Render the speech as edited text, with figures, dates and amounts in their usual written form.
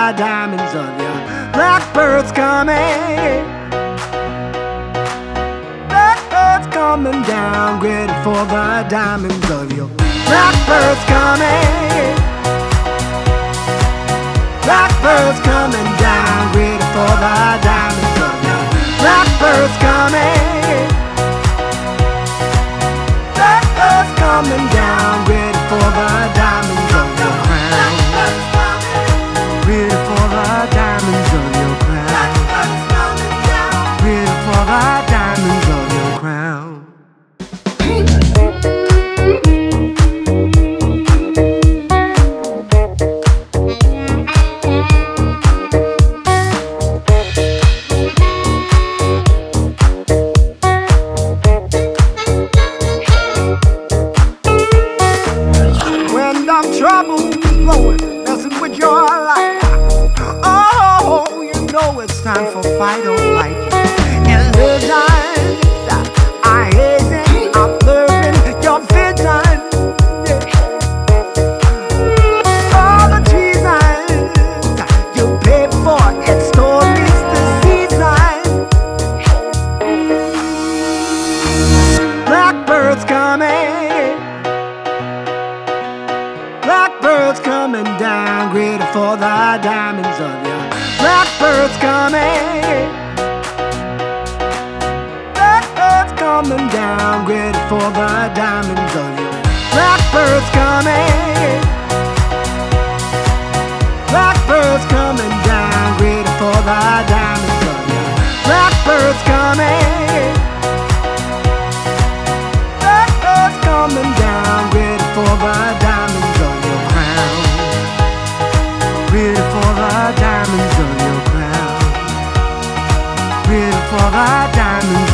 the diamonds of your blackbirds coming. Blackbirds coming down, ready for the diamonds of your blackbirds coming. Blackbirds coming down, ready for the diamonds of your blackbirds coming. Blackbirds coming down, ready for the diamonds of your crown. Ready for the diamonds of your crown. Ready for the diamonds of your crown. Trouble blowing, messing with your life. Oh, you know it's time for fight or flight. In the times I hasten, I'm blurring your vision. All the treasons you pay for, it's stories the season. Blackbirds coming. Blackbirds coming down, ready for the diamonds of your blackbirds coming. Blackbirds coming down, ready for the diamonds of your blackbirds coming. Blackbirds coming down, ready for the diamonds of your blackbirds coming. Blackbirds coming down, ready for the diamonds of your crown. Ready for the diamonds of your crown. Ready for the diamonds